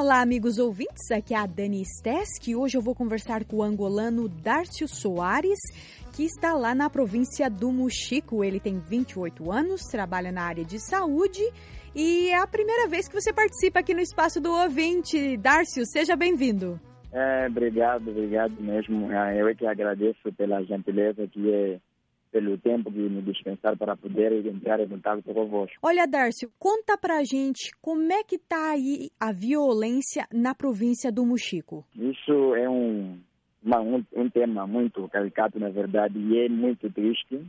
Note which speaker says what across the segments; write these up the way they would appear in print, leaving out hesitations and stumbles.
Speaker 1: Olá, amigos ouvintes, aqui é a Dani Stess, que hoje eu vou conversar com o angolano Darcio Soares, que está lá na província do Mochico. Ele tem 28 anos, trabalha na área de saúde e é a primeira vez que você participa aqui no Espaço do Ouvinte. Darcio, seja bem-vindo.
Speaker 2: Obrigado mesmo. Eu é que agradeço pela gentileza que é pelo tempo que me dispensaram para poder entrar em contato convosco.
Speaker 1: Olha, Darcio, conta pra gente como é que tá aí a violência na província do Mochico.
Speaker 2: Isso é um tema muito caricato, na verdade, e é muito triste.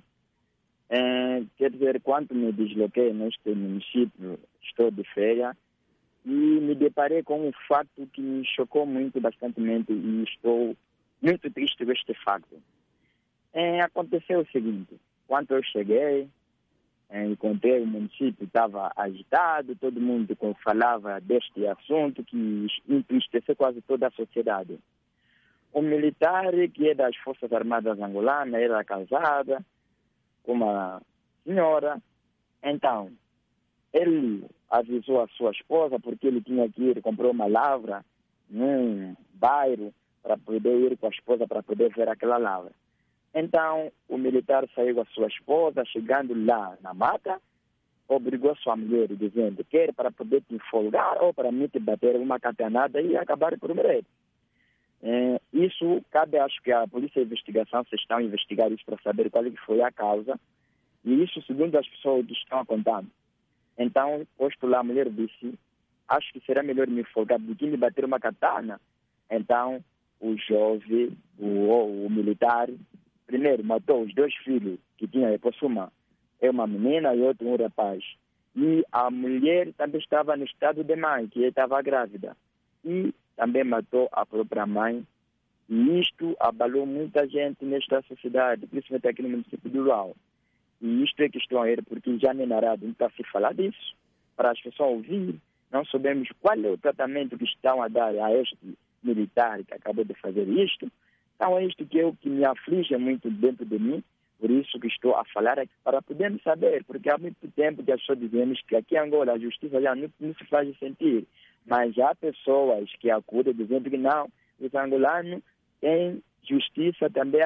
Speaker 2: Quer dizer, quando me desloquei neste município, estou de férias, e me deparei com um fato que me chocou bastantemente, e estou muito triste com este fato. Aconteceu o seguinte: quando eu cheguei, encontrei o município, estava agitado, todo mundo falava deste assunto que entristeceu quase toda a sociedade. O militar, que é das Forças Armadas Angolanas, era casada com uma senhora. Então, ele avisou a sua esposa, porque ele tinha que ir comprar uma lavra num bairro para poder ir com a esposa para poder ver aquela lavra. Então, o militar saiu com a sua esposa, chegando lá na mata, obrigou a sua mulher, dizendo: quer para poder te folgar ou para mim te bater uma catanada e acabar por morrer. Isso cabe, acho que a Polícia de Investigação se estão a investigar isso para saber qual foi a causa. E isso segundo as pessoas que estão contando. Então, posto lá, a mulher disse: acho que será melhor me folgar do que me bater uma katana. Então, o jovem, o militar, primeiro matou os dois filhos que tinha, depois uma menina e outro um rapaz. E a mulher também estava no estado de mãe, que estava grávida. E também matou a própria mãe. E isto abalou muita gente nesta sociedade, principalmente aqui no município do Luau. E isto é que estou a ver, porque já nem na rádio não está a se falar disso, para as pessoas ouvir. Não sabemos qual é o tratamento que estão a dar a este militar que acabou de fazer isto. Então é isto que me aflige muito dentro de mim, por isso que estou a falar aqui, para podermos saber, porque há muito tempo que as pessoas dizemos que aqui em Angola a justiça já não se faz sentir, mas há pessoas que acudem dizendo que não, os angolanos têm justiça, também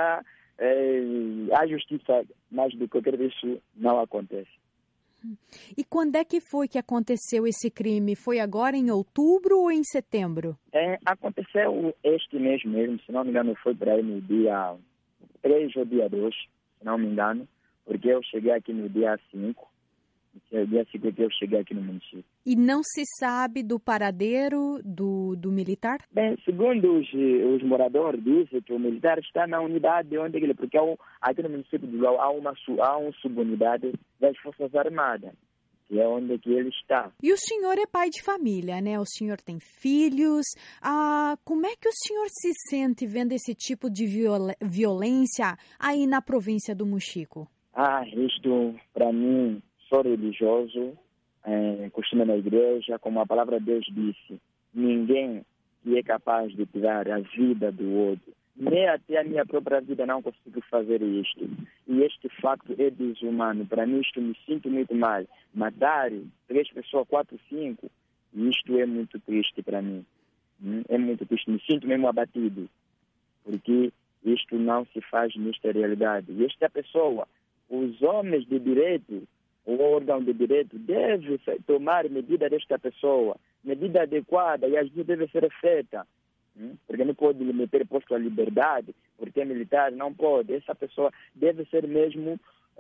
Speaker 2: há justiça, mas de qualquer vez isso não acontece.
Speaker 1: E quando é que foi que aconteceu esse crime? Foi agora em outubro ou em setembro?
Speaker 2: Aconteceu este mês mesmo, se não me engano foi por aí no dia 3 ou dia 2, se não me engano, porque eu cheguei aqui no dia 5, dia 5 que eu cheguei aqui no município.
Speaker 1: E não se sabe do paradeiro do militar?
Speaker 2: Bem, segundo os moradores, dizem que o militar está na unidade onde ele, porque aqui no município de Luau há uma subunidade das Forças Armadas, que é onde que ele está.
Speaker 1: E o senhor é pai de família, né? O senhor tem filhos. Como é que o senhor se sente vendo esse tipo de violência aí na província do Mochico?
Speaker 2: Isto, para mim, sou religioso, costumo na igreja, como a palavra de Deus disse: ninguém que é capaz de tirar a vida do outro, nem até a minha própria vida não consigo fazer isto. E este facto é desumano. Para mim isto me sinto muito mal. Matar 3 pessoas, 4, 5, isto é muito triste para mim. É muito triste, me sinto mesmo abatido, porque isto não se faz nesta realidade. E esta pessoa, os homens de direito, o órgão de direito deve tomar medida desta pessoa, medida adequada, e as medidas devem ser feitas. Porque não pode lhe meter posto à liberdade, porque é militar, não pode. Essa pessoa deve ser mesmo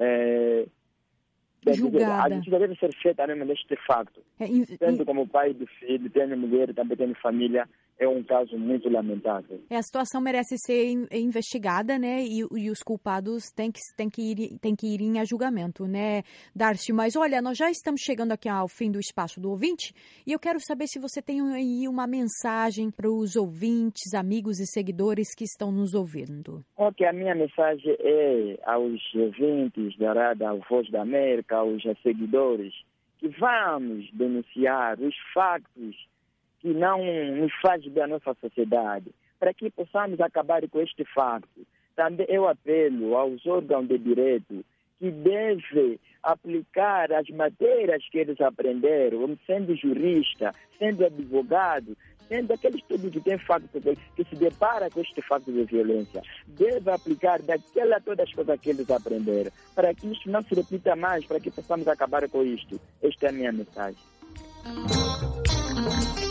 Speaker 1: julgada.
Speaker 2: A justiça deve ser feita mesmo neste facto. Tendo como pai de filho, tendo mulher, também tendo família, é um caso muito lamentável.
Speaker 1: A situação merece ser investigada, né? E os culpados têm que ir em julgamento, né, Darcio? Mas olha, nós já estamos chegando aqui ao fim do Espaço do Ouvinte e eu quero saber se você tem aí uma mensagem para os ouvintes, amigos e seguidores que estão nos ouvindo.
Speaker 2: A minha mensagem é aos ouvintes da Voz da América, aos seguidores, que vamos denunciar os factos que não nos faz bem à nossa sociedade, para que possamos acabar com este facto. Também eu apelo aos órgãos de direito que devem aplicar as matérias que eles aprenderam, sendo jurista, sendo advogado, daquele estudo que tem facto, que se depara com este facto de violência, deve aplicar todas as coisas que eles aprenderam, para que isto não se repita mais, para que possamos acabar com isto. Esta é a minha mensagem.